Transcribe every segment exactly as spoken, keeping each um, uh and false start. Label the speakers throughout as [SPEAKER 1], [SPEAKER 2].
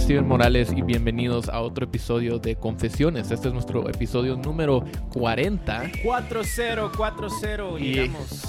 [SPEAKER 1] Steven Morales y bienvenidos a otro episodio de Confesiones. Este es nuestro episodio número cuarenta.
[SPEAKER 2] cuatro cero cuatro cero y llegamos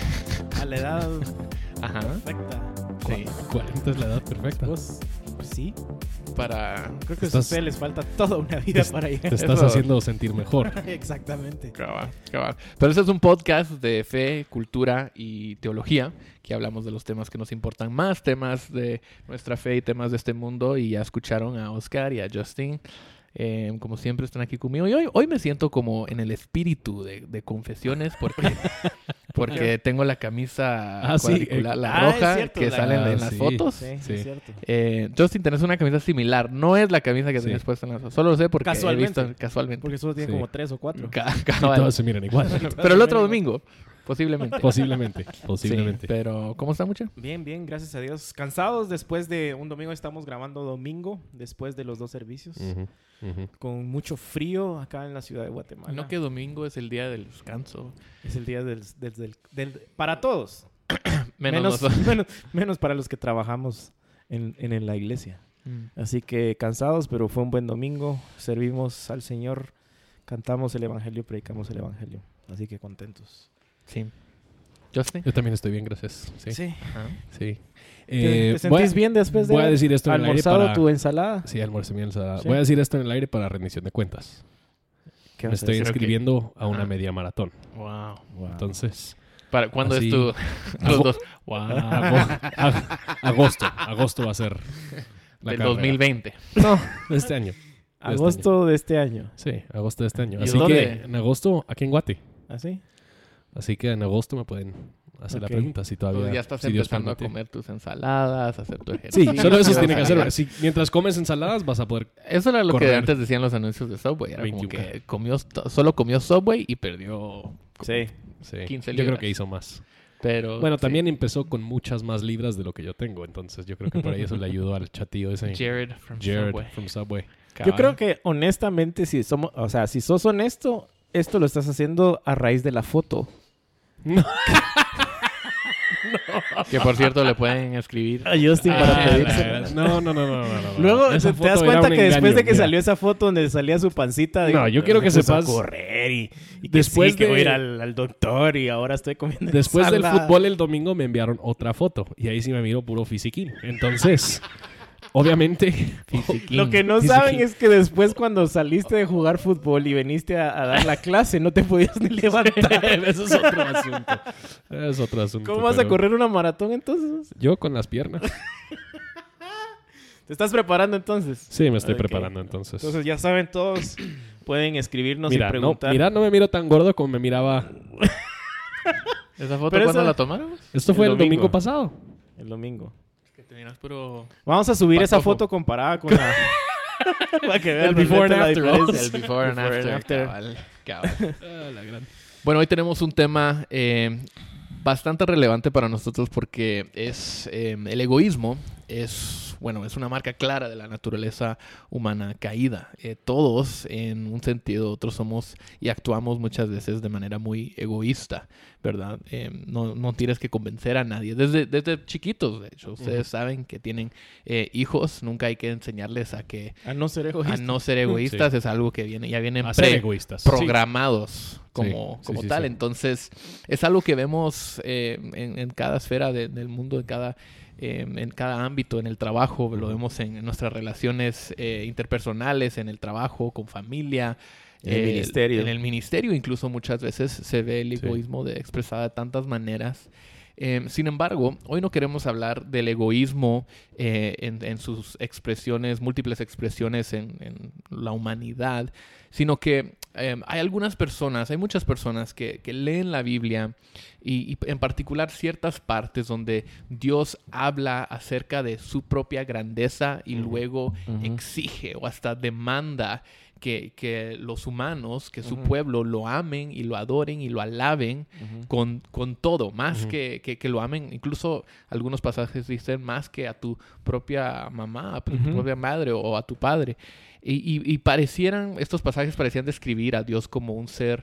[SPEAKER 2] a la edad
[SPEAKER 1] Ajá.
[SPEAKER 2] perfecta.
[SPEAKER 1] Sí.
[SPEAKER 3] cuarenta es la edad perfecta.
[SPEAKER 2] Pues, pues sí.
[SPEAKER 1] Para...
[SPEAKER 2] Creo que
[SPEAKER 3] Estás-
[SPEAKER 2] a ustedes les falta toda una vida
[SPEAKER 3] te,
[SPEAKER 2] para llegar.
[SPEAKER 3] te estás
[SPEAKER 1] Eso.
[SPEAKER 3] haciendo sentir mejor.
[SPEAKER 2] Exactamente.
[SPEAKER 1] Cabal, cabal. Pero este es un podcast de fe, cultura y teología, que hablamos de los temas que nos importan más, temas de nuestra fe y temas de este mundo. Y ya escucharon a Oscar y a Justin. Eh, como siempre están aquí conmigo. Y hoy, hoy me siento como en el espíritu de, de confesiones porque, porque tengo la camisa
[SPEAKER 3] Ah, sí,
[SPEAKER 1] cuadricular,
[SPEAKER 3] eh,
[SPEAKER 1] la
[SPEAKER 2] ah, es
[SPEAKER 1] roja
[SPEAKER 2] cierto,
[SPEAKER 1] que
[SPEAKER 2] la-
[SPEAKER 1] sale en,
[SPEAKER 3] Ah,
[SPEAKER 1] en las
[SPEAKER 3] sí.
[SPEAKER 1] fotos.
[SPEAKER 2] Sí, sí,
[SPEAKER 3] Sí.
[SPEAKER 2] es cierto.
[SPEAKER 1] Eh, Justin, tenés una camisa similar. No es la camisa que
[SPEAKER 3] Sí.
[SPEAKER 1] tenés puesta en las fotos. Solo lo sé porque
[SPEAKER 2] Casualmente.
[SPEAKER 1] he visto casualmente.
[SPEAKER 2] Porque solo tiene
[SPEAKER 3] Sí.
[SPEAKER 2] como tres o cuatro.
[SPEAKER 1] Ca-
[SPEAKER 3] Y
[SPEAKER 1] cabal.
[SPEAKER 3] todos se miran igual.
[SPEAKER 1] Pero el otro domingo, posiblemente.
[SPEAKER 3] Posiblemente,
[SPEAKER 1] Sí,
[SPEAKER 3] posiblemente.
[SPEAKER 1] pero ¿cómo está, mucha?
[SPEAKER 2] Bien, bien, gracias a Dios. Cansados después de un domingo. Estamos grabando domingo, después de los dos servicios.
[SPEAKER 3] Ujú, ujú.
[SPEAKER 2] Con mucho frío acá en la ciudad de Guatemala.
[SPEAKER 1] No que domingo es el día del descanso.
[SPEAKER 2] Es el día del... del- del- del- para todos.
[SPEAKER 1] Menos,
[SPEAKER 2] Menos,
[SPEAKER 1] nosotros.
[SPEAKER 2] menos, menos para los que trabajamos en, en, en la iglesia.
[SPEAKER 1] Mm.
[SPEAKER 2] Así que cansados, pero fue un buen domingo. Servimos al Señor, cantamos el Evangelio, predicamos el Evangelio. Así que contentos.
[SPEAKER 1] Sí. ¿Justin?
[SPEAKER 3] Yo también estoy bien, gracias. Sí. sí.
[SPEAKER 1] Ajá.
[SPEAKER 2] ¿Te,
[SPEAKER 3] Eh,
[SPEAKER 2] te
[SPEAKER 3] voy a-
[SPEAKER 2] sentís bien después de
[SPEAKER 3] Voy a
[SPEAKER 2] haber
[SPEAKER 3] decir esto en el aire
[SPEAKER 2] almorzado
[SPEAKER 3] para...
[SPEAKER 2] tu ensalada?
[SPEAKER 3] Sí, almuerzo mi ensalada.
[SPEAKER 2] Sí.
[SPEAKER 3] Voy a decir esto en el aire para rendición de cuentas.
[SPEAKER 2] ¿Qué
[SPEAKER 3] Me
[SPEAKER 2] vas a
[SPEAKER 3] estoy
[SPEAKER 2] decir?
[SPEAKER 3] inscribiendo a una
[SPEAKER 1] Ajá.
[SPEAKER 3] media maratón.
[SPEAKER 1] Wow.
[SPEAKER 2] Wow.
[SPEAKER 3] Entonces...
[SPEAKER 1] ¿Para cuándo
[SPEAKER 3] Así-
[SPEAKER 1] es tu...? Los
[SPEAKER 3] Ago-
[SPEAKER 1] dos.
[SPEAKER 3] Wow. Ago- ag- agosto. Agosto va a ser la
[SPEAKER 1] Del
[SPEAKER 3] carrera.
[SPEAKER 1] dos mil veinte.
[SPEAKER 2] No,
[SPEAKER 3] De este año.
[SPEAKER 2] agosto de este año.
[SPEAKER 3] Sí, agosto de este año.
[SPEAKER 1] ¿Y
[SPEAKER 3] Así
[SPEAKER 1] dónde?
[SPEAKER 3] que en agosto, aquí en Guate.
[SPEAKER 2] ¿Así?
[SPEAKER 3] Así que en agosto me pueden hacer
[SPEAKER 2] Ok.
[SPEAKER 3] la pregunta si todavía...
[SPEAKER 1] Entonces ya estás
[SPEAKER 3] si Dios
[SPEAKER 1] empezando a
[SPEAKER 3] permite.
[SPEAKER 1] comer tus ensaladas, a hacer tu
[SPEAKER 3] Sí,
[SPEAKER 1] ejercicio.
[SPEAKER 3] solo eso
[SPEAKER 1] vas
[SPEAKER 3] tiene
[SPEAKER 1] a
[SPEAKER 3] que hacer.
[SPEAKER 1] llegar.
[SPEAKER 3] Si, mientras comes ensaladas vas a poder...
[SPEAKER 1] Eso era lo que
[SPEAKER 3] Correr.
[SPEAKER 1] antes decían los anuncios de Subway. Era como
[SPEAKER 3] veintiún
[SPEAKER 1] que comió, solo comió Subway y perdió
[SPEAKER 2] Sí.
[SPEAKER 3] Sí,
[SPEAKER 1] quince
[SPEAKER 3] yo creo
[SPEAKER 1] libras.
[SPEAKER 3] que hizo más.
[SPEAKER 1] Pero,
[SPEAKER 3] Bueno,
[SPEAKER 1] sí.
[SPEAKER 3] también empezó con muchas más libras de lo que yo tengo. Entonces yo creo que por ahí eso le ayudó al chatillo ese.
[SPEAKER 1] Jared from
[SPEAKER 3] Jared
[SPEAKER 1] Subway.
[SPEAKER 3] from Subway.
[SPEAKER 2] Yo
[SPEAKER 1] Cabal.
[SPEAKER 2] creo que honestamente, si somos, o sea, si sos honesto, esto lo estás haciendo a raíz de la foto.
[SPEAKER 1] Que por cierto le pueden escribir.
[SPEAKER 2] A Justin para
[SPEAKER 3] Ah,
[SPEAKER 2] pedirse.
[SPEAKER 3] la- no, no, no, no, no, no, no.
[SPEAKER 2] Luego
[SPEAKER 3] Esa
[SPEAKER 2] te
[SPEAKER 3] foto
[SPEAKER 2] das
[SPEAKER 3] era
[SPEAKER 2] cuenta
[SPEAKER 3] un
[SPEAKER 2] que después
[SPEAKER 3] engaño,
[SPEAKER 2] de que
[SPEAKER 3] mira.
[SPEAKER 2] salió esa foto donde salía su pancita,
[SPEAKER 3] No, yo quiero que
[SPEAKER 2] me puse
[SPEAKER 3] sepas-
[SPEAKER 2] a correr y, y que
[SPEAKER 3] Después
[SPEAKER 2] sí, que
[SPEAKER 3] de-
[SPEAKER 2] voy a ir al, al doctor y ahora estoy comiendo
[SPEAKER 3] Después del
[SPEAKER 2] ensalada.
[SPEAKER 3] fútbol el domingo me enviaron otra foto. Y ahí sí me miro puro fisiquín. Entonces, obviamente...
[SPEAKER 2] Lo que no
[SPEAKER 3] Fisiquín.
[SPEAKER 2] saben es que después cuando saliste de jugar fútbol y veniste a, a dar la clase, no te podías ni levantar.
[SPEAKER 3] Eso es otro asunto. Es otro asunto.
[SPEAKER 2] ¿Cómo vas a
[SPEAKER 3] pero
[SPEAKER 2] correr una maratón entonces?
[SPEAKER 3] Yo con las piernas.
[SPEAKER 2] ¿Te estás preparando entonces?
[SPEAKER 3] Sí, me estoy
[SPEAKER 2] Ok.
[SPEAKER 3] preparando entonces.
[SPEAKER 2] Entonces ya saben todos, pueden escribirnos
[SPEAKER 3] mira,
[SPEAKER 2] y
[SPEAKER 3] no,
[SPEAKER 2] preguntar.
[SPEAKER 3] mira, no me miro tan gordo como me miraba.
[SPEAKER 1] ¿Esa foto
[SPEAKER 2] Pero
[SPEAKER 1] cuándo
[SPEAKER 2] esa-
[SPEAKER 1] la tomaron?
[SPEAKER 3] Esto fue
[SPEAKER 2] El
[SPEAKER 3] el domingo,
[SPEAKER 2] domingo.
[SPEAKER 3] pasado.
[SPEAKER 2] El domingo.
[SPEAKER 1] Que te miras puro...
[SPEAKER 2] Vamos a subir esa
[SPEAKER 1] Patojo.
[SPEAKER 2] foto comparada con la... Para que vean
[SPEAKER 3] El before and
[SPEAKER 2] realmente la
[SPEAKER 3] after.
[SPEAKER 2] diferencia.
[SPEAKER 1] El before and
[SPEAKER 2] Before and
[SPEAKER 1] after.
[SPEAKER 2] after.
[SPEAKER 1] Cabal, cabal.
[SPEAKER 3] Ah, la gran-
[SPEAKER 1] Bueno, hoy tenemos un tema eh, bastante relevante para nosotros porque es eh, el egoísmo es, bueno, es una marca clara de la naturaleza humana caída. Eh, todos, en un sentido u otro, somos y actuamos muchas veces de manera muy egoísta, ¿verdad? Eh, no, no tienes que convencer a nadie. Desde, desde chiquitos, de hecho, ustedes
[SPEAKER 3] Ujú.
[SPEAKER 1] saben que tienen eh, hijos, nunca hay que enseñarles a que
[SPEAKER 2] A no ser
[SPEAKER 1] a
[SPEAKER 2] egoísta.
[SPEAKER 1] no ser egoístas. Es algo que viene, ya vienen
[SPEAKER 3] A ser
[SPEAKER 1] pre-
[SPEAKER 3] egoístas.
[SPEAKER 1] programados como,
[SPEAKER 3] Sí, sí,
[SPEAKER 1] como
[SPEAKER 3] sí,
[SPEAKER 1] tal.
[SPEAKER 3] sí.
[SPEAKER 1] Entonces, es algo que vemos eh, en, en cada esfera de- del mundo, en cada, eh, en cada ámbito, en el trabajo, lo vemos en, en nuestras relaciones eh, interpersonales, en el trabajo, con familia.
[SPEAKER 2] En el ministerio.
[SPEAKER 1] En el ministerio incluso muchas veces se ve el
[SPEAKER 3] Sí.
[SPEAKER 1] egoísmo de, expresado de tantas maneras. Eh, sin embargo, hoy no queremos hablar del egoísmo eh, en, en sus expresiones, múltiples expresiones en, en la humanidad, sino que eh, hay algunas personas, hay muchas personas que, que leen la Biblia y, y en particular ciertas partes donde Dios habla acerca de su propia grandeza y
[SPEAKER 2] Ujú.
[SPEAKER 1] luego
[SPEAKER 2] Ujú.
[SPEAKER 1] exige o hasta demanda que, que los humanos, que su
[SPEAKER 2] Ujú.
[SPEAKER 1] pueblo lo amen y lo adoren y lo alaben
[SPEAKER 2] Ujú.
[SPEAKER 1] con, con todo, más
[SPEAKER 3] Ujú.
[SPEAKER 1] que, que, que lo amen. Incluso algunos pasajes dicen más que a tu propia mamá, a tu
[SPEAKER 2] Ujú.
[SPEAKER 1] propia madre o a tu padre. Y, y, y parecieran, estos pasajes parecían describir a Dios como un ser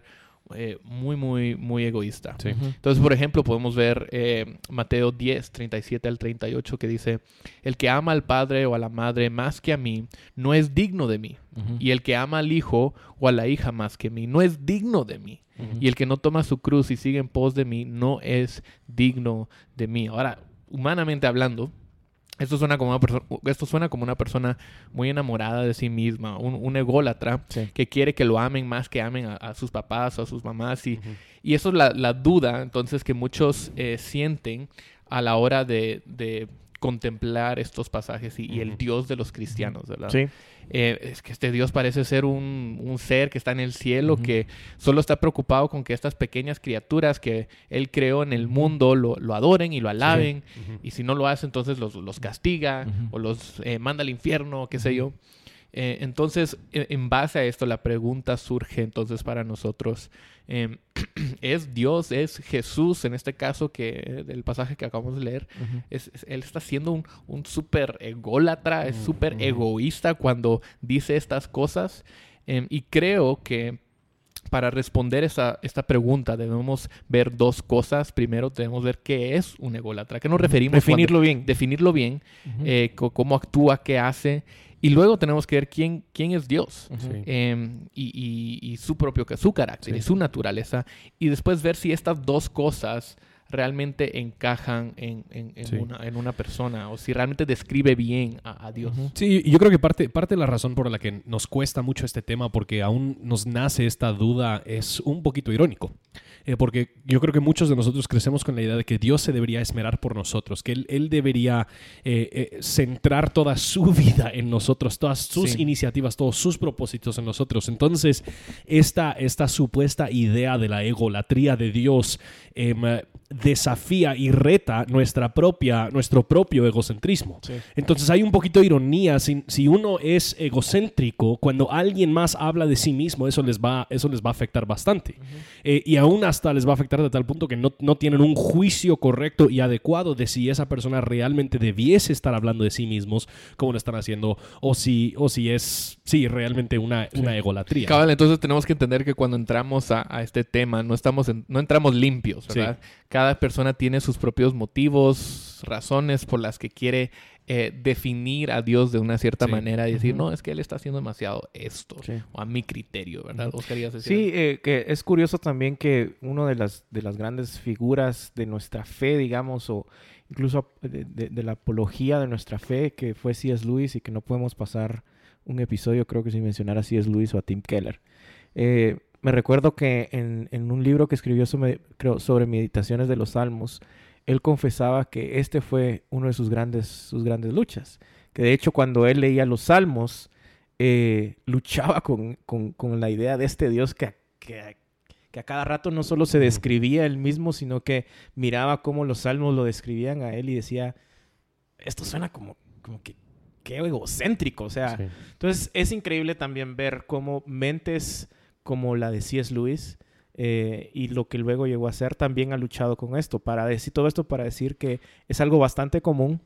[SPEAKER 1] eh, muy, muy, muy egoísta.
[SPEAKER 3] Sí.
[SPEAKER 2] Ujú.
[SPEAKER 1] Entonces, por ejemplo, podemos ver eh, Mateo diez, treinta y siete al treinta y ocho, que dice, el que ama al padre o a la madre más que a mí, no es digno de mí.
[SPEAKER 2] Ujú.
[SPEAKER 1] Y el que ama al hijo o a la hija más que mí, no es digno de mí.
[SPEAKER 2] Ujú.
[SPEAKER 1] Y el que no toma su cruz y sigue en pos de mí, no es digno de mí. Ahora, humanamente hablando, esto suena como una, perso- esto suena como una persona muy enamorada de sí misma, un, un ególatra
[SPEAKER 2] Sí.
[SPEAKER 1] que quiere que lo amen más que amen a, a sus papás o a sus mamás. Y,
[SPEAKER 2] Ujú.
[SPEAKER 1] y eso es la, la duda, entonces, que muchos eh, sienten a la hora de, de contemplar estos pasajes y, y el
[SPEAKER 2] Ujú.
[SPEAKER 1] Dios de los cristianos, ¿verdad?
[SPEAKER 2] Sí.
[SPEAKER 1] Eh, es que este Dios parece ser un, un ser que está en el cielo,
[SPEAKER 2] Ujú.
[SPEAKER 1] que solo está preocupado con que estas pequeñas criaturas que Él creó en el
[SPEAKER 2] Ujú.
[SPEAKER 1] mundo lo, lo adoren y lo alaben.
[SPEAKER 3] Ujú.
[SPEAKER 1] Y si no lo hace, entonces los, los castiga
[SPEAKER 2] Ujú.
[SPEAKER 1] o los eh, manda al infierno, qué sé
[SPEAKER 2] Ujú.
[SPEAKER 1] yo. Eh, entonces, e- en base a esto, la pregunta surge entonces para nosotros. eh, ¿Es Dios, es Jesús, en este caso, que del pasaje que acabamos de leer,
[SPEAKER 2] Ujú.
[SPEAKER 1] es, es- él está siendo un, un súper ególatra, es
[SPEAKER 3] Mm,
[SPEAKER 1] súper
[SPEAKER 2] ujú.
[SPEAKER 1] egoísta cuando dice estas cosas? Em, y creo que para responder esa, esta pregunta debemos ver dos cosas. Primero, debemos ver qué es un ególatra, qué nos referimos cuando-
[SPEAKER 2] Definirlo bien.
[SPEAKER 1] definirlo bien,
[SPEAKER 2] Ujú.
[SPEAKER 1] eh, co- cómo actúa, qué hace. Y luego tenemos que ver quién, quién es Dios.
[SPEAKER 2] Ujú.
[SPEAKER 3] Sí.
[SPEAKER 1] em, y, y- y su propio su carácter
[SPEAKER 3] Sí.
[SPEAKER 1] y su naturaleza, y después ver si estas dos cosas realmente encajan en, en- en
[SPEAKER 3] Sí.
[SPEAKER 1] una, en una persona, o si realmente describe bien a, a Dios.
[SPEAKER 2] Ujú.
[SPEAKER 3] Sí, y yo creo que parte, parte de la razón por la que nos cuesta mucho este tema, porque aún nos nace esta duda, es un poquito irónico. Eh, porque yo creo que muchos de nosotros crecemos con la idea de que Dios se debería esmerar por nosotros, que Él, él debería eh, eh, centrar toda su vida en nosotros, todas sus
[SPEAKER 1] Sí.
[SPEAKER 3] iniciativas, todos sus propósitos en nosotros. Entonces, esta, esta supuesta idea de la egolatría de Dios em, desafía y reta nuestra propia, nuestro propio egocentrismo.
[SPEAKER 2] Sí.
[SPEAKER 3] Entonces hay un poquito de ironía. Si, si uno es egocéntrico, cuando alguien más habla de sí mismo, eso les va, eso les va a afectar bastante.
[SPEAKER 2] Ujú.
[SPEAKER 3] Eh, y aún hasta les va a afectar de tal punto que no, no tienen un juicio correcto y adecuado de si esa persona realmente debiese estar hablando de sí mismos, como lo están haciendo, o si, o si es sí, realmente una, una egolatría.
[SPEAKER 1] Cabal, entonces tenemos que entender que cuando entramos a, a este tema no estamos en- no entramos limpios, ¿verdad? Cada persona tiene sus propios motivos, razones por las que quiere eh, definir a Dios de una cierta
[SPEAKER 3] Sí.
[SPEAKER 1] manera y decir,
[SPEAKER 2] Ujú.
[SPEAKER 1] no, es que Él está haciendo demasiado esto,
[SPEAKER 2] Sí.
[SPEAKER 1] o a mi criterio, ¿verdad? ¿Vos querías decir?
[SPEAKER 2] Sí, eh, que es curioso también que una de las, de las grandes figuras de nuestra fe, digamos, o incluso de, de- de la apología de nuestra fe, que fue C S. Lewis, y que no podemos pasar un episodio, creo que sin mencionar a C S. Lewis o a Tim Keller. Eh, me recuerdo que en, en un libro que escribió sobre, creo, sobre meditaciones de los Salmos, él confesaba que este fue uno de sus grandes, sus grandes luchas. Que de hecho cuando él leía los Salmos, eh, luchaba con, con, con la idea de este Dios que, que, que a cada rato no solo se describía él mismo, sino que miraba cómo los Salmos lo describían a él y decía, esto suena como, como que qué egocéntrico. O sea,
[SPEAKER 3] Sí.
[SPEAKER 2] entonces es increíble también ver cómo mentes como la de C S. Lewis eh, y lo que luego llegó a ser también ha luchado con esto. Para decir todo esto para decir que es algo bastante común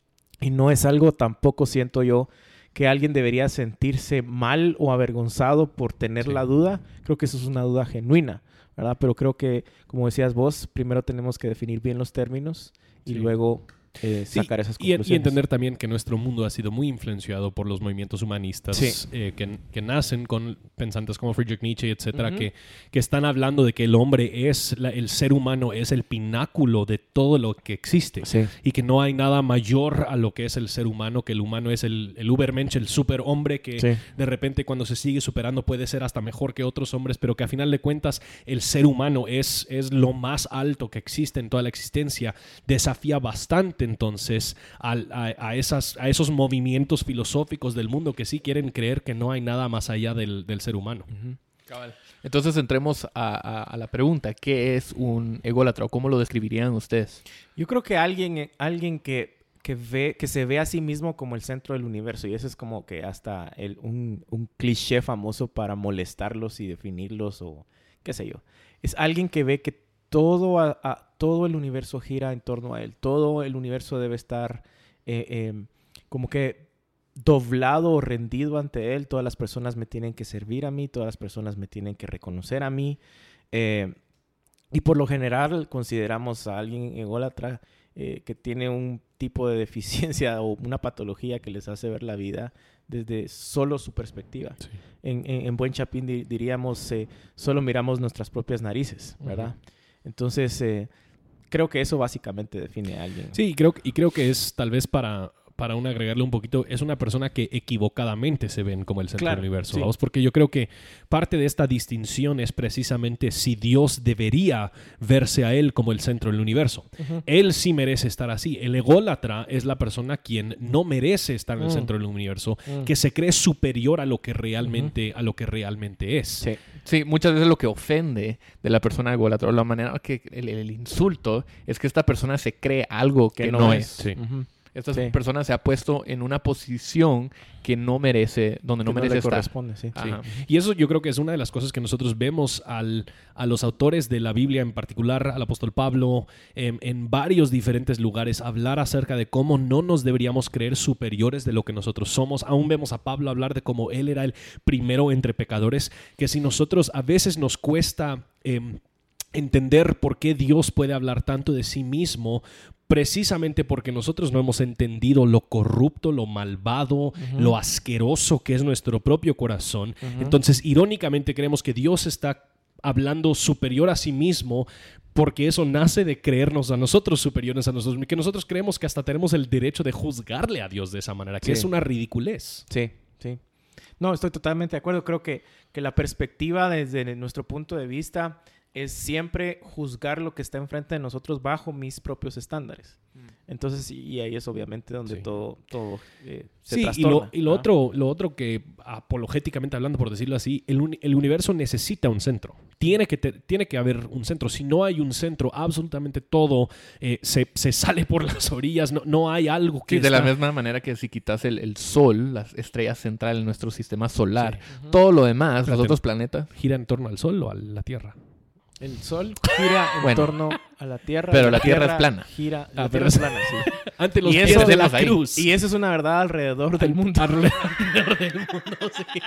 [SPEAKER 2] y no es algo tampoco, siento yo, que alguien debería sentirse mal o avergonzado por tener
[SPEAKER 3] Sí.
[SPEAKER 2] la duda. Creo que eso es una duda genuina, ¿verdad? Pero creo que, como decías vos, primero tenemos que definir bien los términos y
[SPEAKER 3] Sí.
[SPEAKER 2] luego eh,
[SPEAKER 3] Sí,
[SPEAKER 2] sacar esas
[SPEAKER 3] y,
[SPEAKER 2] conclusiones.
[SPEAKER 3] y entender también que nuestro mundo ha sido muy influenciado por los movimientos humanistas
[SPEAKER 2] Sí.
[SPEAKER 3] eh, que, que nacen con pensantes como Friedrich Nietzsche, etcétera,
[SPEAKER 2] Ujú.
[SPEAKER 3] que, que están hablando de que el hombre es, la- el ser humano es el pináculo de todo lo que existe.
[SPEAKER 2] Sí.
[SPEAKER 3] Y que no hay nada mayor a lo que es el ser humano, que el humano es el, el Ubermensch, el superhombre que
[SPEAKER 2] Sí.
[SPEAKER 3] de repente cuando se sigue superando puede ser hasta mejor que otros hombres, pero que a final de cuentas el ser humano es, es lo más alto que existe en toda la existencia. Desafía bastante entonces al- a, a esas, a esos movimientos filosóficos del mundo que sí quieren creer que no hay nada más allá del, del ser humano.
[SPEAKER 2] Ujú.
[SPEAKER 1] Cabal. Entonces entremos a, a- a la pregunta, ¿qué es un ególatra o cómo lo describirían ustedes?
[SPEAKER 2] Yo creo que alguien, alguien que, que, ve, que se ve a sí mismo como el centro del universo, y ese es como que hasta el, un, un cliché famoso para molestarlos y definirlos o qué sé yo. Es alguien que ve que todo, a, a- todo el universo gira en torno a él. Todo el universo debe estar eh, eh, como que doblado o rendido ante él. Todas las personas me tienen que servir a mí, todas las personas me tienen que reconocer a mí. Eh, y por lo general consideramos a alguien ególatra eh, que tiene un tipo de deficiencia o una patología que les hace ver la vida desde solo su perspectiva. Sí. En, en, en buen chapín di, diríamos, eh, solo miramos nuestras propias narices, ¿verdad? Uh-huh. Entonces, eh, creo que eso básicamente define a alguien.
[SPEAKER 3] Sí, y creo, y creo que es tal vez para... para un agregarle un poquito, es una persona que equivocadamente se ven como el centro
[SPEAKER 2] claro,
[SPEAKER 3] del universo.
[SPEAKER 2] Sí.
[SPEAKER 3] ¿Vamos? Porque yo creo que parte de esta distinción es precisamente si Dios debería verse a él como el centro del universo. Uh-huh. Él sí merece estar así. El ególatra es la persona quien no merece estar en el uh-huh. centro del universo, uh-huh. que se cree superior a lo que realmente, uh-huh. a lo que realmente es.
[SPEAKER 1] Sí. sí, muchas veces lo que ofende de la persona ególatra, o la manera que el, el insulto, es que esta persona se cree algo que, que no, no es. es.
[SPEAKER 3] Sí.
[SPEAKER 1] Uh-huh. Esta sí. persona se ha puesto en una posición que no merece, donde no
[SPEAKER 2] que
[SPEAKER 1] merece
[SPEAKER 2] no le
[SPEAKER 1] estar.
[SPEAKER 2] corresponde, sí.
[SPEAKER 3] Sí. Y eso yo creo que es una de las cosas que nosotros vemos al, a los autores de la Biblia, en particular al apóstol Pablo, eh, en varios diferentes lugares, hablar acerca de cómo no nos deberíamos creer superiores de lo que nosotros somos. Aún vemos a Pablo hablar de cómo él era el primero entre pecadores, que si nosotros a veces nos cuesta... Eh, entender por qué Dios puede hablar tanto de sí mismo, precisamente porque nosotros no hemos entendido lo corrupto, lo malvado, uh-huh. lo asqueroso que es nuestro propio corazón. Uh-huh. Entonces, irónicamente, creemos que Dios está hablando superior a sí mismo porque eso nace de creernos a nosotros superiores a nosotros, que nosotros creemos que hasta tenemos el derecho de juzgarle a Dios de esa manera, que sí. es una ridiculez.
[SPEAKER 2] Sí, sí. No, estoy totalmente de acuerdo. Creo que, que la perspectiva desde nuestro punto de vista es siempre juzgar lo que está enfrente de nosotros bajo mis propios estándares. Mm. Entonces, y ahí es obviamente donde sí. todo, todo eh, se
[SPEAKER 3] sí,
[SPEAKER 2] trastorna.
[SPEAKER 3] Y, lo, y lo, otro, lo otro que, apologéticamente hablando, por decirlo así, el, un, el universo necesita un centro. Tiene que, te, tiene que haber un centro. Si no hay un centro, absolutamente todo eh, se, se sale por las orillas. No, no hay algo que
[SPEAKER 1] sí,
[SPEAKER 3] está...
[SPEAKER 1] de la misma manera que si quitas el, el Sol, la estrella central en nuestro sistema solar, sí. uh-huh. todo lo demás, Pero los otros planetas...
[SPEAKER 3] ¿Gira en torno al Sol o a la Tierra?
[SPEAKER 2] El Sol gira en bueno, torno a la Tierra.
[SPEAKER 1] Pero la, la tierra, tierra es plana.
[SPEAKER 2] Gira,
[SPEAKER 3] la
[SPEAKER 2] ah,
[SPEAKER 3] Tierra es plana,
[SPEAKER 2] sí.
[SPEAKER 3] Ante los
[SPEAKER 2] y
[SPEAKER 3] pies
[SPEAKER 2] eso,
[SPEAKER 3] de la cruz.
[SPEAKER 2] Y eso es una verdad alrededor del mundo.
[SPEAKER 3] Alrededor del mundo, sí.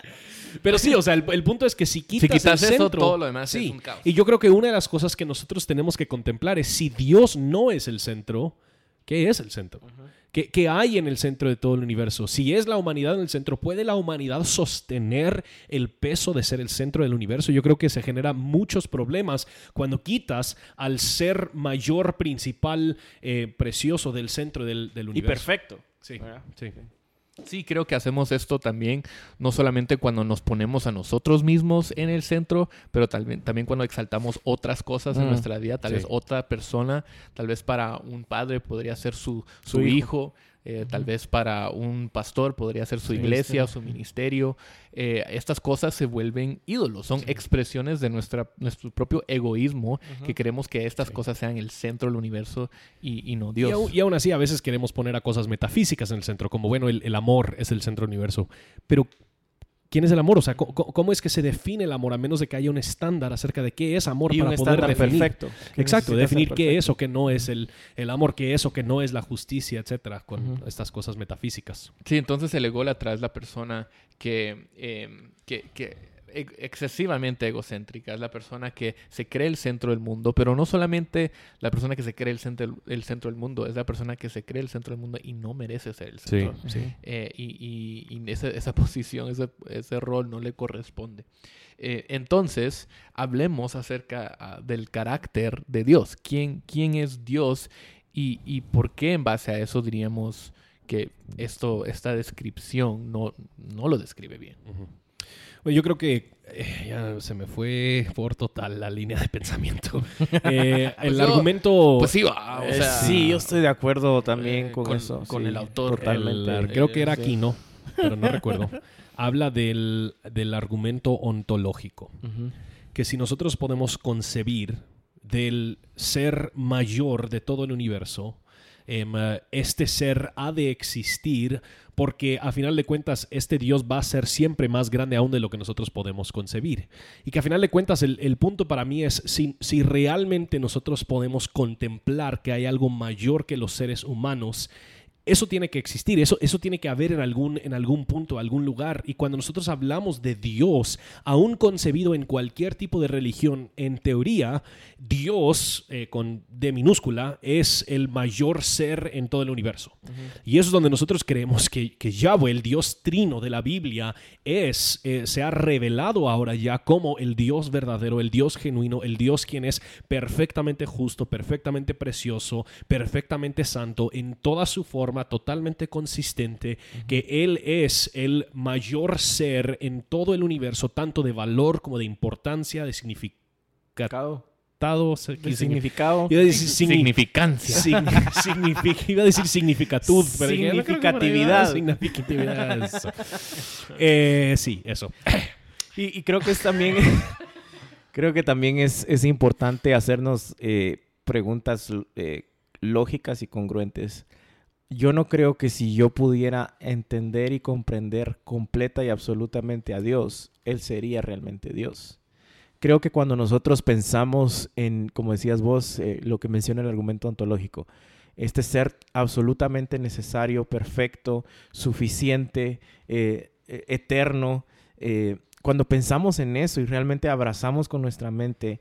[SPEAKER 3] Pero sí, o sea, el, el punto es que si quitas,
[SPEAKER 1] si quitas
[SPEAKER 3] el
[SPEAKER 1] eso,
[SPEAKER 3] centro,
[SPEAKER 1] todo lo demás
[SPEAKER 3] sí.
[SPEAKER 1] es un caos.
[SPEAKER 3] Y yo creo que una de las cosas que nosotros tenemos que contemplar es si Dios no es el centro, ¿qué es el centro? Uh-huh. ¿Qué, ¿Qué hay en el centro de todo el universo? Si es la humanidad en el centro, ¿puede la humanidad sostener el peso de ser el centro del universo? Yo creo que se generan muchos problemas cuando quitas al ser mayor, principal, eh, precioso del centro del, del universo.
[SPEAKER 2] Y perfecto.
[SPEAKER 3] Sí,
[SPEAKER 2] sí.
[SPEAKER 1] Sí, creo que hacemos esto también, no solamente cuando nos ponemos a nosotros mismos en el centro, pero también, también cuando exaltamos otras cosas mm, en nuestra vida, tal sí. vez otra persona, tal vez para un padre podría ser su, su, su hijo, hijo eh, uh-huh. tal vez para un pastor podría ser su sí, iglesia o sí. su ministerio. Eh, estas cosas se vuelven ídolos, son sí. expresiones de nuestra, nuestro propio egoísmo, uh-huh. que queremos que estas sí. cosas sean el centro del universo y, y no Dios.
[SPEAKER 3] Y aún, y aún así a veces queremos poner a cosas metafísicas en el centro, como bueno, el, el amor es el centro del universo, pero ¿quién es el amor? O sea, ¿cómo, ¿cómo es que se define el amor a menos de que haya un estándar acerca de qué es amor
[SPEAKER 2] y
[SPEAKER 3] para
[SPEAKER 2] un
[SPEAKER 3] poder definir?
[SPEAKER 2] Perfecto.
[SPEAKER 3] Exacto, definir qué es o qué no es el, el amor, qué es o qué no es la justicia, etcétera, con uh-huh. estas cosas metafísicas.
[SPEAKER 1] Sí, entonces el ególatra es la persona que, eh, que, que excesivamente egocéntrica, es la persona que se cree el centro del mundo, pero no solamente la persona que se cree el centro, el centro del mundo, es la persona que se cree el centro del mundo y no merece ser el centro.
[SPEAKER 3] Sí, sí.
[SPEAKER 1] Eh, y y, y esa, esa posición, ese, ese rol no le corresponde. Eh, entonces, hablemos acerca uh, del carácter de Dios. ¿Quién, quién es Dios y, y por qué en base a eso diríamos que esto, esta descripción no, no lo describe bien?
[SPEAKER 3] Uh-huh. Bueno, yo creo que eh, ya se me fue por total la línea de pensamiento. Eh, el
[SPEAKER 1] pues
[SPEAKER 3] argumento...
[SPEAKER 1] Yo, pues sí, va, o sea,
[SPEAKER 2] sí, yo estoy de acuerdo también eh, con, con eso.
[SPEAKER 1] Con
[SPEAKER 2] sí,
[SPEAKER 1] el autor.
[SPEAKER 2] Totalmente.
[SPEAKER 3] El, creo que era
[SPEAKER 2] sí.
[SPEAKER 3] Aquino, pero no recuerdo. Habla del, del argumento ontológico. Uh-huh. Que si nosotros podemos concebir del ser mayor de todo el universo, eh, este ser ha de existir porque a final de cuentas este Dios va a ser siempre más grande aún de lo que nosotros podemos concebir. Y que a final de cuentas el, el punto para mí es si, si realmente nosotros podemos contemplar que hay algo mayor que los seres humanos, Eso tiene que existir, eso, eso tiene que haber en algún, en algún punto, algún lugar. Y cuando nosotros hablamos de Dios, aún concebido en cualquier tipo de religión, en teoría, Dios, eh, con D minúscula, es el mayor ser en todo el universo. Uh-huh. Y eso es donde nosotros creemos que, que Yahweh, el Dios trino de la Biblia, es, eh, se ha revelado ahora ya como el Dios verdadero, el Dios genuino, el Dios quien es perfectamente justo, perfectamente precioso, perfectamente santo, en toda su forma, totalmente consistente, uh-huh. que Él es el mayor ser en todo el universo, tanto de valor como de importancia, de significado.
[SPEAKER 2] De significado.
[SPEAKER 1] Iba a decir signi- significancia.
[SPEAKER 3] Sign- signific- iba a decir significatud. Pero
[SPEAKER 2] significatividad.
[SPEAKER 3] Significatividad. Eso. Eh, sí, eso.
[SPEAKER 2] Y, y creo que es también... creo que también es, es importante hacernos eh, preguntas eh, lógicas y congruentes. Yo no creo que si yo pudiera entender y comprender completa y absolutamente a Dios, Él sería realmente Dios. Creo que cuando nosotros pensamos en, como decías vos, eh, lo que menciona el argumento ontológico, este ser absolutamente necesario, perfecto, suficiente, eh, eterno, eh, cuando pensamos en eso y realmente abrazamos con nuestra mente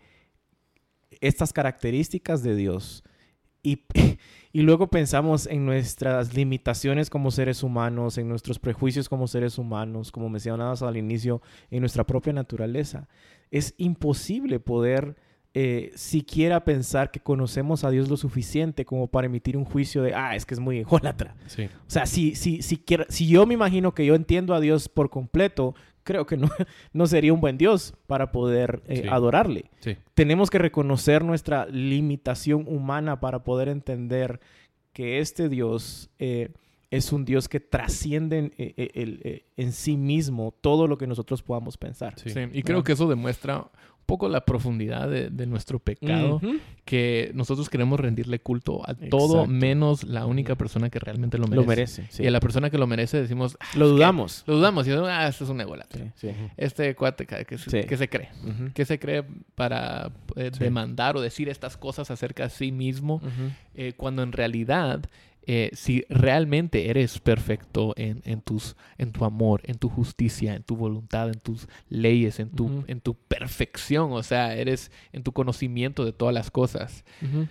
[SPEAKER 2] estas características de Dios y, y luego pensamos en nuestras limitaciones como seres humanos, en nuestros prejuicios como seres humanos, como mencionabas al inicio, en nuestra propia naturaleza, es imposible poder eh, siquiera pensar que conocemos a Dios lo suficiente como para emitir un juicio de, ah, es que es muy ególatra.
[SPEAKER 3] Sí.
[SPEAKER 2] O sea, si, si, si, quiera, si yo me imagino que yo entiendo a Dios por completo, creo que no, no sería un buen Dios para poder eh,
[SPEAKER 3] sí.
[SPEAKER 2] adorarle.
[SPEAKER 3] Sí.
[SPEAKER 2] Tenemos que reconocer nuestra limitación humana para poder entender que este Dios eh, es un Dios que trasciende en, en, en, en sí mismo todo lo que nosotros podamos pensar.
[SPEAKER 1] Sí. Sí. Y creo que eso demuestra un poco la profundidad de, de nuestro pecado, uh-huh. que nosotros queremos rendirle culto a
[SPEAKER 2] Exacto.
[SPEAKER 1] todo menos la única persona que realmente lo merece.
[SPEAKER 2] Lo merece, sí.
[SPEAKER 1] Y a la persona que lo merece decimos... Ah,
[SPEAKER 2] lo dudamos.
[SPEAKER 1] Lo dudamos. Y decimos, ah, este es un ególatra.
[SPEAKER 2] Sí, sí.
[SPEAKER 1] Este cuate que, se, sí. que se cree. Uh-huh. Que se cree para eh, sí. demandar o decir estas cosas acerca de sí mismo, uh-huh. eh, cuando en realidad... Eh, si realmente eres perfecto en, en, tus, en tu amor, en tu justicia, en tu voluntad, en tus leyes, en tu, uh-huh. en tu perfección, o sea, eres en tu conocimiento de todas las cosas, uh-huh.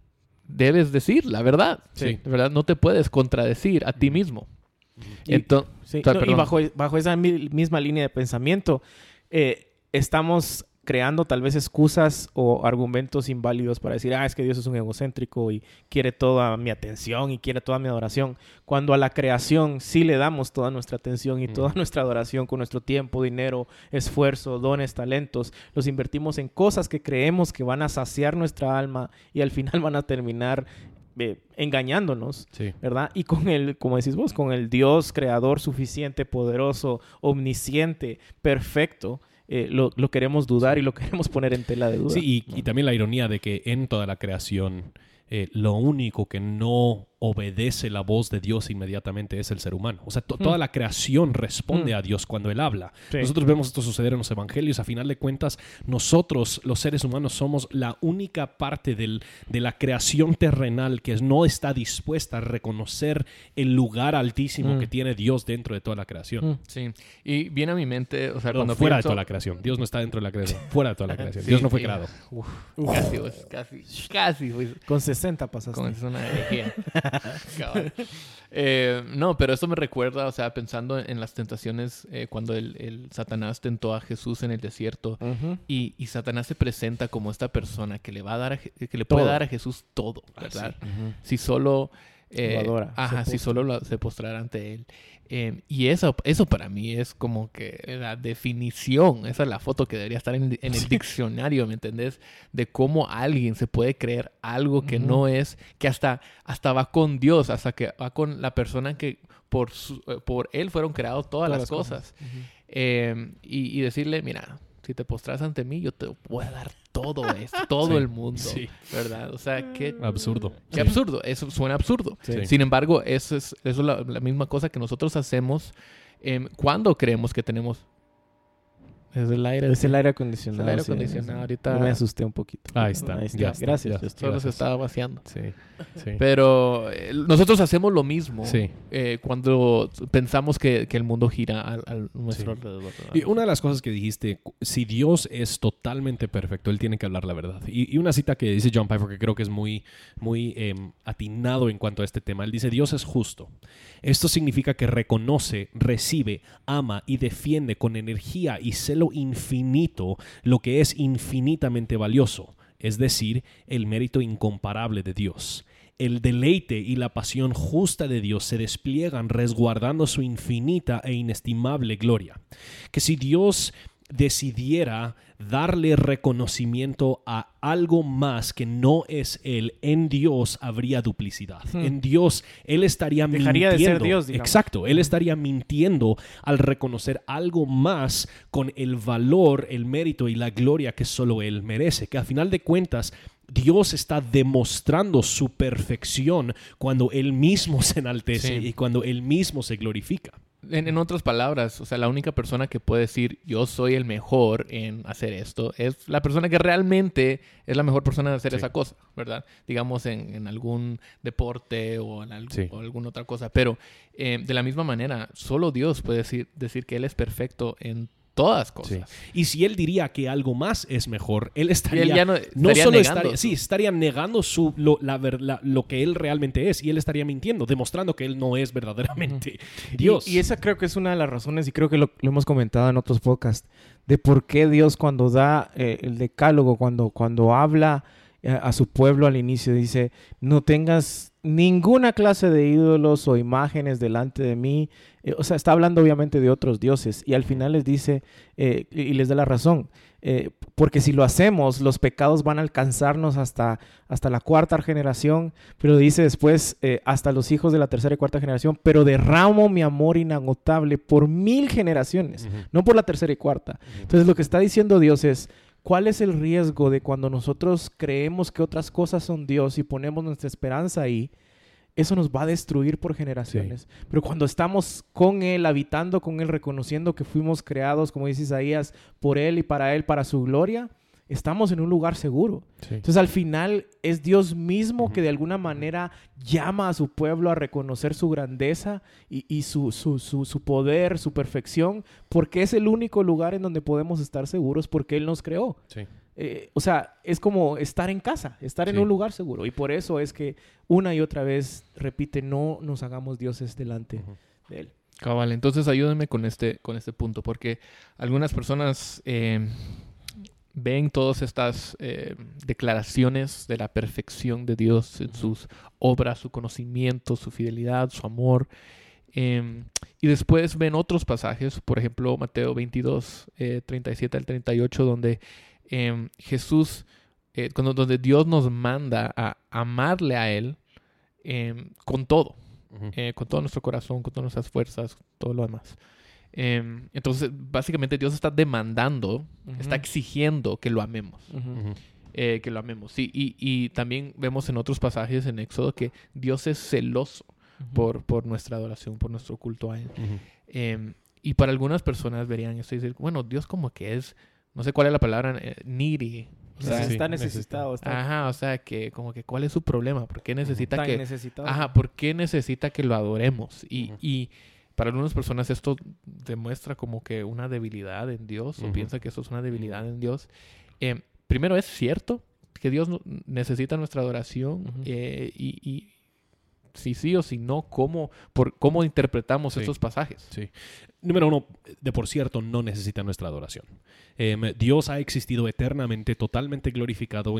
[SPEAKER 1] debes decir la verdad.
[SPEAKER 2] Sí.
[SPEAKER 1] De verdad, no te puedes contradecir a ti mismo.
[SPEAKER 2] Y, Entonces, sí. o sea, no, y bajo, bajo esa misma línea de pensamiento, eh, estamos creando tal vez excusas o argumentos inválidos para decir, ah, es que Dios es un egocéntrico y quiere toda mi atención y quiere toda mi adoración, cuando a la creación sí le damos toda nuestra atención y toda nuestra adoración con nuestro tiempo, dinero, esfuerzo, dones, talentos, los invertimos en cosas que creemos que van a saciar nuestra alma y al final van a terminar eh, engañándonos,
[SPEAKER 3] sí.
[SPEAKER 2] ¿verdad? Y con el, como decís vos, con el Dios creador suficiente, poderoso, omnisciente, perfecto, Eh, lo, lo queremos dudar y lo queremos poner en tela de duda.
[SPEAKER 3] Sí, y, y también la ironía de que en toda la creación eh, lo único que no obedece la voz de Dios inmediatamente es el ser humano. O sea, to- mm. toda la creación responde mm. a Dios cuando Él habla. Sí. Nosotros vemos esto suceder en los evangelios. A final de cuentas, nosotros, los seres humanos, somos la única parte del, de la creación terrenal que no está dispuesta a reconocer el lugar altísimo mm. que tiene Dios dentro de toda la creación.
[SPEAKER 1] Mm. Sí. Y viene a mi mente, o sea,
[SPEAKER 3] no,
[SPEAKER 1] cuando
[SPEAKER 3] fuera
[SPEAKER 1] pienso...
[SPEAKER 3] de toda la creación. Dios no está dentro de la creación. Fuera de toda la creación. Sí, Dios no fue sí. creado.
[SPEAKER 1] Uf, Uf. Casi, pues, casi, casi. Pues.
[SPEAKER 2] Con sesenta pasaste.
[SPEAKER 1] Con una herejía. eh, no, pero eso me recuerda, o sea, pensando en las tentaciones eh, cuando el, el Satanás tentó a Jesús en el desierto uh-huh. y, y Satanás se presenta como esta persona que le va a dar a, que le puede todo. dar a Jesús todo, ¿verdad? Ah, sí. uh-huh. Si solo eh,
[SPEAKER 2] lo adora,
[SPEAKER 1] ajá, si solo lo, se postrara ante él. Eh, y eso, eso para mí es como que la definición, esa es la foto que debería estar en, en el sí. diccionario, ¿me entendés? De cómo alguien se puede creer algo que uh-huh. no es, que hasta, hasta va con Dios, hasta que va con la persona que por, su, por él fueron creadas todas, todas las, las cosas. cosas. Uh-huh. Eh, y, y decirle, mira, si te postras ante mí, yo te voy a dar todo esto, todo sí, el mundo, sí. ¿verdad? O sea, qué
[SPEAKER 3] absurdo.
[SPEAKER 1] Qué sí. absurdo, eso suena absurdo. Sí. Sin embargo, eso es, eso es la, la misma cosa que nosotros hacemos eh, cuando creemos que tenemos Es el aire.
[SPEAKER 2] Es el aire acondicionado.
[SPEAKER 1] Es el aire
[SPEAKER 2] sí,
[SPEAKER 1] acondicionado.
[SPEAKER 2] sí.
[SPEAKER 1] Ahorita...
[SPEAKER 2] Yo me asusté un poquito.
[SPEAKER 3] Ahí está.
[SPEAKER 2] Ahí está.
[SPEAKER 3] Ya está,
[SPEAKER 2] Gracias.
[SPEAKER 3] ya
[SPEAKER 2] ya
[SPEAKER 3] está.
[SPEAKER 2] está.
[SPEAKER 1] Solo se estaba vaciando.
[SPEAKER 3] Sí, sí.
[SPEAKER 1] Pero eh, nosotros hacemos lo mismo
[SPEAKER 3] Sí.
[SPEAKER 1] eh, cuando pensamos que, que el mundo gira a, a nuestro
[SPEAKER 3] Sí.
[SPEAKER 1] alrededor.
[SPEAKER 3] Y una de las cosas que dijiste, si Dios es totalmente perfecto, Él tiene que hablar la verdad. Y, y una cita que dice John Piper que creo que es muy, muy eh, atinado en cuanto a este tema. Él dice, Dios es justo. Esto significa que reconoce, recibe, ama y defiende con energía y celo infinito lo que es infinitamente valioso, es decir, el mérito incomparable de Dios. El deleite y la pasión justa de Dios se despliegan resguardando su infinita e inestimable gloria. Que si Dios decidiera darle reconocimiento a algo más que no es Él, en Dios habría duplicidad. Hmm. En Dios, Él estaría
[SPEAKER 2] Dejaría
[SPEAKER 3] mintiendo.
[SPEAKER 2] de ser Dios, digamos.
[SPEAKER 3] Exacto, Él estaría mintiendo al reconocer algo más con el valor, el mérito y la gloria que solo Él merece. Que a final de cuentas, Dios está demostrando su perfección cuando Él mismo se enaltece
[SPEAKER 1] Sí.
[SPEAKER 3] y cuando Él mismo se glorifica.
[SPEAKER 1] En, en otras palabras, o sea, la única persona que puede decir yo soy el mejor en hacer esto es la persona que realmente es la mejor persona en hacer
[SPEAKER 3] Sí.
[SPEAKER 1] esa cosa, ¿verdad? Digamos en, en algún deporte o en algo,
[SPEAKER 3] Sí.
[SPEAKER 1] o alguna otra cosa. Pero eh, de la misma manera, solo Dios puede decir, decir que Él es perfecto en todas cosas.
[SPEAKER 3] Sí. Y si Él diría que algo más es mejor, Él estaría...
[SPEAKER 1] Y él ya no,
[SPEAKER 3] no
[SPEAKER 1] estaría
[SPEAKER 3] solo
[SPEAKER 1] negando
[SPEAKER 3] estaría,
[SPEAKER 1] su-
[SPEAKER 3] sí, estaría negando su, lo, la, ver- la- lo que Él realmente es y Él estaría mintiendo, demostrando que Él no es verdaderamente Dios.
[SPEAKER 2] Y, y esa creo que es una de las razones, y creo que lo, lo hemos comentado en otros podcasts, de por qué Dios cuando da eh, el decálogo, cuando, cuando habla eh, a su pueblo al inicio, dice, no tengas ninguna clase de ídolos o imágenes delante de mí. Eh, o sea, está hablando obviamente de otros dioses. Y al final les dice, eh, y les da la razón, eh, porque si lo hacemos, los pecados van a alcanzarnos hasta, hasta la cuarta generación, pero dice después, eh, hasta los hijos de la tercera y cuarta generación, pero derramo mi amor inagotable por mil generaciones,
[SPEAKER 3] Ujú.
[SPEAKER 2] no por la tercera y cuarta. Entonces lo que está diciendo Dios es, ¿cuál es el riesgo de cuando nosotros creemos que otras cosas son Dios y ponemos nuestra esperanza ahí? Eso nos va a destruir por generaciones. Sí. Pero cuando estamos con Él, habitando con Él, reconociendo que fuimos creados, como dice Isaías, por Él y para Él, para su gloria, estamos en un lugar seguro. Sí. Entonces, al final, es Dios mismo uh-huh. que de alguna manera llama a su pueblo a reconocer su grandeza y, y su, su, su, su poder, su perfección, porque es el único lugar en donde podemos estar seguros porque Él nos creó.
[SPEAKER 3] Sí.
[SPEAKER 2] Eh, o sea, es como estar en casa, estar en
[SPEAKER 3] Sí.
[SPEAKER 2] un lugar seguro. Y por eso es que una y otra vez repite, no nos hagamos dioses delante uh-huh. de Él.
[SPEAKER 1] Cabal, entonces ayúdenme con este, con este punto, porque algunas personas eh, ven todas estas eh, declaraciones de la perfección de Dios en uh-huh. sus obras, su conocimiento, su fidelidad, su amor. Eh, y después ven otros pasajes, por ejemplo, Mateo veintidós, eh, treinta y siete al treinta y ocho, donde Eh, Jesús, eh, cuando, donde Dios nos manda a amarle a Él eh, con todo, uh-huh. eh, con todo nuestro corazón, con todas nuestras fuerzas, todo lo demás. Eh, entonces, básicamente Dios está demandando, uh-huh. está exigiendo que lo amemos. Uh-huh. Eh, que lo amemos. Sí, y, y también vemos en otros pasajes en Éxodo que Dios es celoso uh-huh. por, por nuestra adoración, por nuestro culto a Él. Uh-huh. Eh, y para algunas personas verían esto y decir, bueno, Dios como que es... No sé cuál es la palabra, eh, needy.
[SPEAKER 2] O sea, sí, está necesitado. Está...
[SPEAKER 1] Ajá, o sea, que como que ¿cuál es su problema? ¿Por qué necesita
[SPEAKER 2] está
[SPEAKER 1] que...
[SPEAKER 2] necesitado.
[SPEAKER 1] Ajá, ¿por qué necesita que lo adoremos? Y,
[SPEAKER 3] uh-huh.
[SPEAKER 1] y para algunas personas esto demuestra como que una debilidad en Dios, uh-huh. o piensa que esto es una debilidad en Dios. Eh, primero, es cierto que Dios necesita nuestra adoración uh-huh. eh, y... y si sí o si no, ¿cómo, por, cómo interpretamos sí. estos pasajes?
[SPEAKER 3] Sí. Número uno, de por cierto, no necesita nuestra adoración. Eh, Dios ha existido eternamente, totalmente glorificado,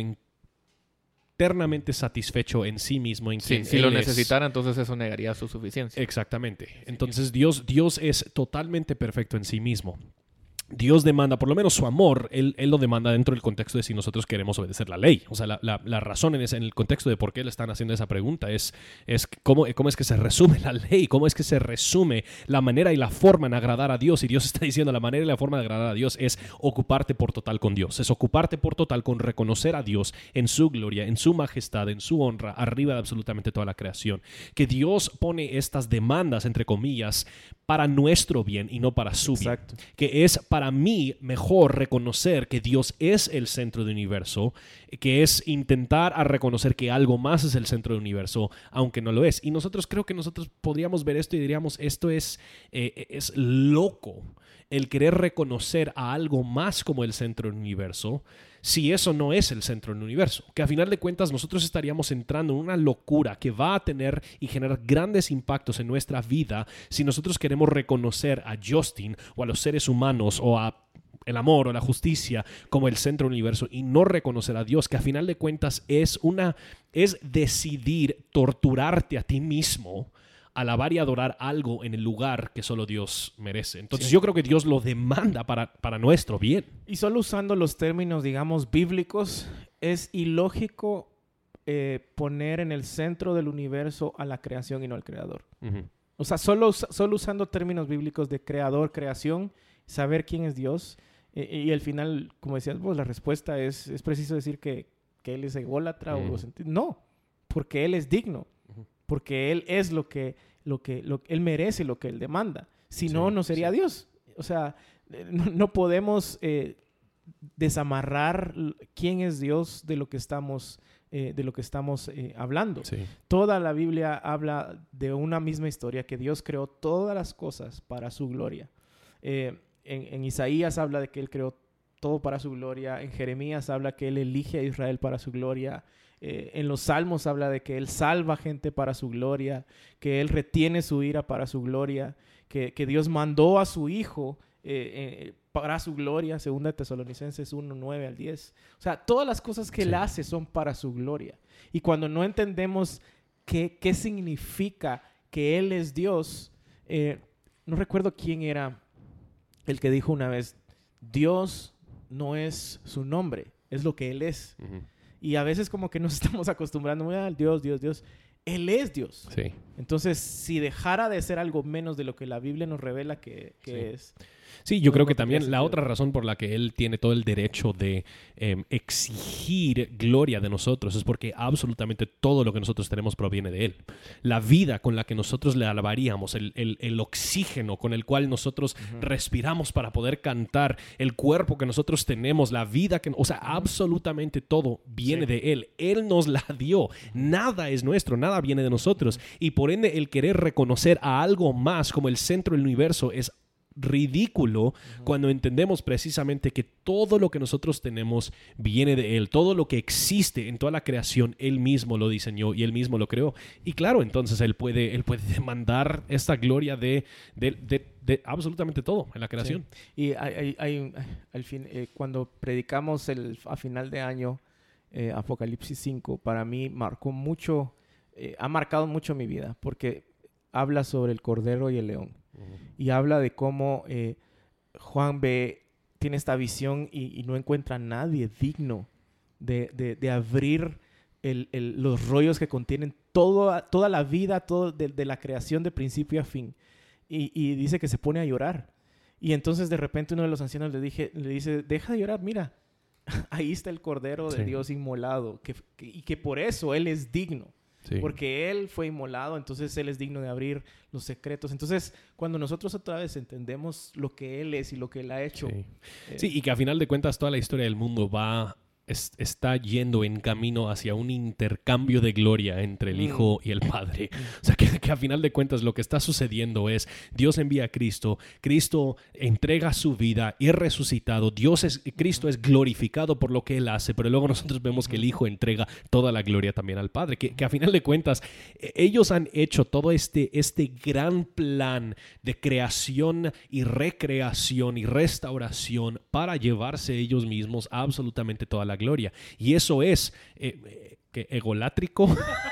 [SPEAKER 3] eternamente satisfecho en sí mismo. En
[SPEAKER 1] sí,
[SPEAKER 3] quien
[SPEAKER 1] si
[SPEAKER 3] Él
[SPEAKER 1] lo
[SPEAKER 3] es.
[SPEAKER 1] necesitara, entonces eso negaría su suficiencia.
[SPEAKER 3] Exactamente. Entonces Dios, Dios es totalmente perfecto en sí mismo. Dios demanda, por lo menos su amor, él, él lo demanda dentro del contexto de si nosotros queremos obedecer la ley. O sea, la, la, la razón en, ese, en el contexto de por qué le están haciendo esa pregunta es, es cómo, cómo es que se resume la ley, cómo es que se resume la manera y la forma en agradar a Dios. Y Dios está diciendo la manera y la forma de agradar a Dios es ocuparte por total con Dios. Es ocuparte por total con reconocer a Dios en su gloria, en su majestad, en su honra, arriba de absolutamente toda la creación. Que Dios pone estas demandas, entre comillas, para nuestro bien y no para su bien.
[SPEAKER 2] Exacto.
[SPEAKER 3] Que es para mí mejor reconocer que Dios es el centro del universo, que es intentar a reconocer que algo más es el centro del universo, aunque no lo es. Y nosotros creo que nosotros podríamos ver esto y diríamos, esto es, eh, es loco, el querer reconocer a algo más como el centro del universo, si eso no es el centro del universo. Que a final de cuentas nosotros estaríamos entrando en una locura que va a tener y generar grandes impactos en nuestra vida si nosotros queremos reconocer a Justin o a los seres humanos o a el amor o la justicia como el centro del universo y no reconocer a Dios, que a final de cuentas es una es decidir torturarte a ti mismo, alabar y adorar algo en el lugar que solo Dios merece. Entonces sí. yo creo que Dios lo demanda para, para nuestro bien.
[SPEAKER 2] Y solo usando los términos, digamos, bíblicos, es ilógico eh, poner en el centro del universo a la creación y no al creador. Uh-huh. O sea, solo, solo usando términos bíblicos de creador, creación, saber quién es Dios. Eh, y al final, como decías vos, la respuesta es, es preciso decir que, que Él es ególatra uh-huh. o senti- No, porque Él es digno. Uh-huh. Porque Él es lo que, lo que, lo, Él merece lo que Él demanda. Si no, sí, no sería sí. Dios. O sea, no, no podemos eh, desamarrar quién es Dios de lo que estamos, eh, de lo que estamos eh, hablando. Sí. Toda la Biblia habla de una misma historia, que Dios creó todas las cosas para su gloria. Eh, en, en Isaías habla de que Él creó todo para su gloria. En Jeremías habla que Él elige a Israel para su gloria. Eh, en los Salmos habla de que Él salva gente para su gloria, que Él retiene su ira para su gloria, que, que Dios mandó a su Hijo eh, eh, para su gloria, segunda de Tesalonicenses uno, nueve al diez. O sea, todas las cosas que sí. Él hace son para su gloria. Y cuando no entendemos qué, qué significa que Él es Dios, eh, no recuerdo quién era el que dijo una vez, Dios no es su nombre, es lo que Él es. Uh-huh. Y a veces como que nos estamos acostumbrando a Dios, Dios, Dios. Él es Dios. Sí. Entonces, si dejara de ser algo menos de lo que la Biblia nos revela que, que sí. es...
[SPEAKER 3] Sí, yo no, creo que también la otra razón por la que Él tiene todo el derecho de eh, exigir gloria de nosotros es porque absolutamente todo lo que nosotros tenemos proviene de Él. La vida con la que nosotros le alabaríamos, el, el, el oxígeno con el cual nosotros uh-huh. respiramos para poder cantar, el cuerpo que nosotros tenemos, la vida que... O sea, absolutamente todo viene sí. de Él. Él nos la dio. Nada es nuestro, nada viene de nosotros. Y por ende, el querer reconocer a algo más como el centro del universo es ridículo uh-huh. cuando entendemos precisamente que todo lo que nosotros tenemos viene de Él. Todo lo que existe en toda la creación, Él mismo lo diseñó y Él mismo lo creó. Y claro, entonces Él puede, él puede demandar esta gloria de, de, de, de absolutamente todo en la creación.
[SPEAKER 2] Sí. Y hay, hay, hay, al fin, eh, cuando predicamos el, a final de año eh, Apocalipsis cinco, para mí marcó mucho, eh, ha marcado mucho mi vida, porque habla sobre el Cordero y el León. Uh-huh. Y habla de cómo eh, Juan ve, tiene esta visión y, y no encuentra a nadie digno de, de, de abrir el, el, los rollos que contienen todo, toda la vida todo de, de la creación de principio a fin. Y, y dice que se pone a llorar. Y entonces de repente uno de los ancianos le, dije, le dice, deja de llorar, mira, ahí está el Cordero de sí. Dios inmolado. Que, que, y que por eso Él es digno. Sí. Porque Él fue inmolado, entonces Él es digno de abrir los secretos. Entonces, cuando nosotros otra vez entendemos lo que Él es y lo que Él ha hecho...
[SPEAKER 3] Sí,
[SPEAKER 2] eh,
[SPEAKER 3] sí y que a final de cuentas toda la historia del mundo va... Es, está yendo en camino hacia un intercambio de gloria entre el Hijo y el Padre. O sea, que, que a final de cuentas lo que está sucediendo es Dios envía a Cristo, Cristo entrega su vida y es resucitado. Dios es, Cristo es glorificado por lo que Él hace, pero luego nosotros vemos que el Hijo entrega toda la gloria también al Padre. Que, que a final de cuentas ellos han hecho todo este, este gran plan de creación y recreación y restauración para llevarse ellos mismos a absolutamente toda la gloria. Y eso es eh, eh, egolátrico.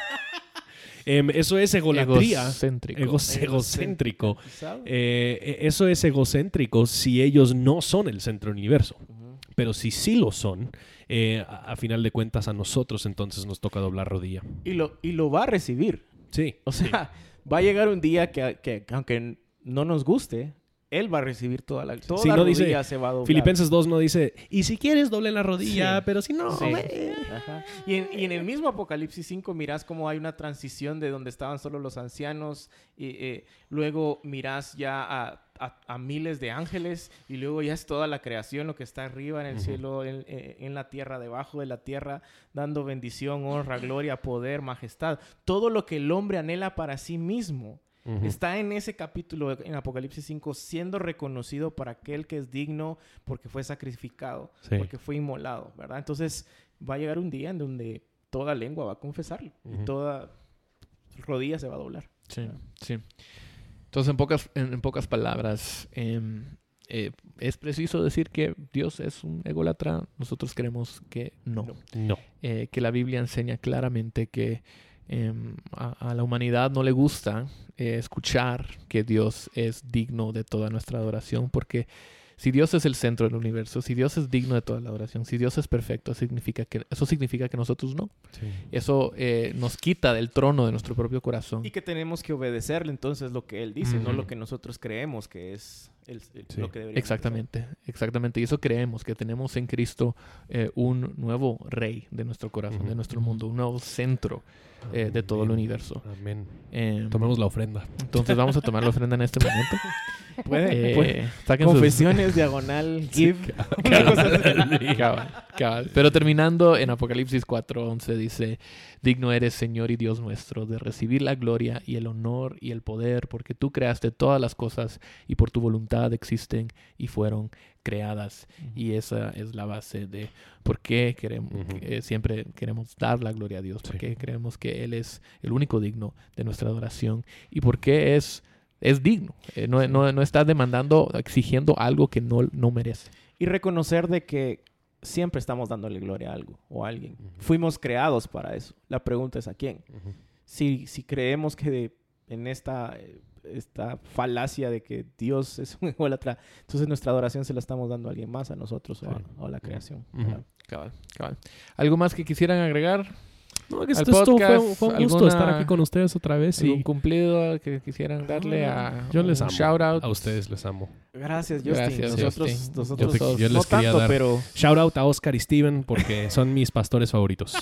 [SPEAKER 3] eh, eso es egolatría.
[SPEAKER 1] Egocéntrico.
[SPEAKER 3] Ego, egocéntrico. Eh, eso es egocéntrico si ellos no son el centro del universo. Uh-huh. Pero si sí lo son, eh, a, a final de cuentas a nosotros entonces nos toca doblar rodilla.
[SPEAKER 2] Y lo, y lo va a recibir.
[SPEAKER 3] Sí.
[SPEAKER 2] O sea, sí. va a llegar un día que, que aunque no nos guste, Él va a recibir toda la... Toda
[SPEAKER 3] Si
[SPEAKER 2] la
[SPEAKER 3] no
[SPEAKER 2] rodilla
[SPEAKER 3] dice-
[SPEAKER 2] se va a doblar.
[SPEAKER 3] Filipenses dos no dice, y si quieres doble la rodilla,
[SPEAKER 2] Sí.
[SPEAKER 3] pero si no,
[SPEAKER 2] Sí.
[SPEAKER 3] ve".
[SPEAKER 2] Ajá. Y, en, y en el mismo Apocalipsis cinco mirás cómo hay una transición de donde estaban solo los ancianos, y eh, luego mirás ya a, a, a miles de ángeles, y luego ya es toda la creación, lo que está arriba en el
[SPEAKER 3] Ujú.
[SPEAKER 2] cielo, en, eh, en la tierra, debajo de la tierra, dando bendición, honra, gloria, poder, majestad. Todo lo que el hombre anhela para sí mismo.
[SPEAKER 3] Ujú.
[SPEAKER 2] Está en ese capítulo en Apocalipsis cinco siendo reconocido por aquel que es digno porque fue sacrificado,
[SPEAKER 3] Sí.
[SPEAKER 2] porque fue inmolado, ¿verdad? Entonces va a llegar un día en donde toda lengua va a confesarlo
[SPEAKER 3] Ujú.
[SPEAKER 2] y toda rodilla se va a doblar.
[SPEAKER 1] Sí, sí. Entonces, en pocas, en, en pocas palabras, em, eh, es preciso decir que Dios es un ególatra. Nosotros creemos que no.
[SPEAKER 2] No.
[SPEAKER 3] No.
[SPEAKER 1] Eh, que la Biblia enseña claramente que em, a, a la humanidad no le gusta eh, escuchar que Dios es digno de toda nuestra adoración, porque si Dios es el centro del universo, si Dios es digno de toda la adoración, si Dios es perfecto, significa que, eso significa que nosotros no.
[SPEAKER 3] Sí.
[SPEAKER 1] Eso eh, nos quita del trono de nuestro propio corazón.
[SPEAKER 2] Y que tenemos que obedecerle entonces lo que Él dice,
[SPEAKER 1] Ujú.
[SPEAKER 2] no lo que nosotros creemos que es el- el-
[SPEAKER 3] Sí.
[SPEAKER 2] lo que debería
[SPEAKER 1] Exactamente, exactamente. Y eso creemos, que tenemos en Cristo eh, un nuevo rey de nuestro corazón,
[SPEAKER 3] Ujú.
[SPEAKER 1] de nuestro mundo, un nuevo centro eh, de todo el
[SPEAKER 3] Amén.
[SPEAKER 1] universo.
[SPEAKER 3] Amén.
[SPEAKER 1] Eh,
[SPEAKER 3] Tomemos la ofrenda.
[SPEAKER 1] entonces vamos a tomar la ofrenda en este momento.
[SPEAKER 2] Puede,
[SPEAKER 1] Eh,
[SPEAKER 2] puede.
[SPEAKER 1] saquen sus-
[SPEAKER 2] Confesiones, diagonal, give. Una cosa así.
[SPEAKER 1] Cabal, cabal. Pero terminando en Apocalipsis cuatro once dice: digno eres, Señor y Dios nuestro, de recibir la gloria y el honor y el poder, porque tú creaste todas las cosas y por tu voluntad existen y fueron creadas. Y esa es la base de por qué queremos,
[SPEAKER 3] Ujú.
[SPEAKER 1] eh, siempre queremos dar la gloria a Dios,
[SPEAKER 3] Sí.
[SPEAKER 1] porque creemos que Él es el único digno de nuestra adoración y porque es, es digno. Eh, no, no, no está demandando, exigiendo algo que no, no merece.
[SPEAKER 2] Y reconocer de que siempre estamos dándole gloria a algo o a alguien.
[SPEAKER 3] Ujú.
[SPEAKER 2] Fuimos creados para eso. La pregunta es ¿a quién?
[SPEAKER 3] Ujú.
[SPEAKER 2] Si, si creemos que de- en esta, eh, esta falacia de que Dios es un ególatra, entonces nuestra adoración se la estamos dando a alguien más, a nosotros o, a,
[SPEAKER 3] Sí.
[SPEAKER 2] o a la creación.
[SPEAKER 3] Ujú.
[SPEAKER 2] ¿verdad?
[SPEAKER 1] Cabal, cabal. ¿Algo más que quisieran agregar?
[SPEAKER 3] No, que
[SPEAKER 1] Al
[SPEAKER 3] esto estuvo- fue,
[SPEAKER 1] podcast,
[SPEAKER 3] fue un gusto
[SPEAKER 1] alguna-
[SPEAKER 3] estar aquí con ustedes otra vez.
[SPEAKER 1] ¿Algún
[SPEAKER 3] Y
[SPEAKER 1] cumplido que quisieran darle a
[SPEAKER 3] yo les
[SPEAKER 1] un
[SPEAKER 3] amo.
[SPEAKER 1] shout out?
[SPEAKER 3] A ustedes les amo.
[SPEAKER 2] Gracias, Justin.
[SPEAKER 1] Gracias,
[SPEAKER 2] nosotros,
[SPEAKER 1] Justin.
[SPEAKER 2] nosotros
[SPEAKER 3] Yo te- yo
[SPEAKER 2] no
[SPEAKER 3] les quería
[SPEAKER 2] tanto,
[SPEAKER 3] dar-
[SPEAKER 2] pero
[SPEAKER 3] Shout out a Oscar y Steven porque son mis pastores favoritos.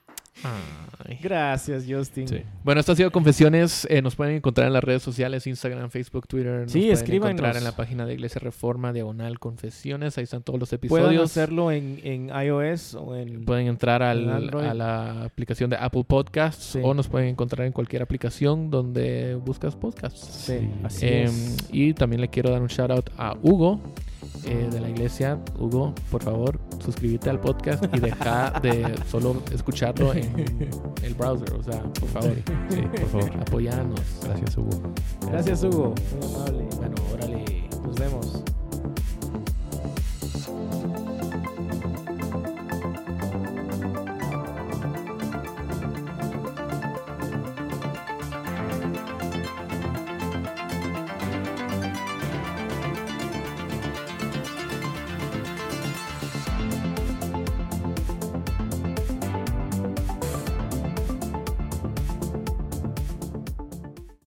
[SPEAKER 1] Ay.
[SPEAKER 2] gracias, Justin.
[SPEAKER 3] Sí.
[SPEAKER 1] Bueno, esto ha sido Confesiones. Eh, nos pueden encontrar en las redes sociales, Instagram, Facebook, Twitter. Nos
[SPEAKER 2] Sí,
[SPEAKER 1] pueden
[SPEAKER 2] escríbanos.
[SPEAKER 1] encontrar en la página de Iglesia Reforma, diagonal Confesiones. Ahí están todos los
[SPEAKER 2] Pueden
[SPEAKER 1] episodios.
[SPEAKER 2] hacerlo en, en iOS o en...
[SPEAKER 1] Pueden entrar al-
[SPEAKER 2] en Android.
[SPEAKER 1] a la aplicación de Apple Podcasts
[SPEAKER 2] Sí.
[SPEAKER 1] o nos pueden encontrar en cualquier aplicación donde buscas podcasts.
[SPEAKER 2] Sí, así
[SPEAKER 1] Eh,
[SPEAKER 2] es.
[SPEAKER 1] y también le quiero dar un shout out a Hugo eh, de la iglesia. Hugo, por favor, suscríbete al podcast y deja de solo escucharlo en el browser. O sea, por favor,
[SPEAKER 3] Sí, por favor.
[SPEAKER 1] apoyanos.
[SPEAKER 3] Gracias, Hugo.
[SPEAKER 2] Gracias, Hugo. Muy amable.
[SPEAKER 1] Bueno, órale.
[SPEAKER 2] Nos vemos.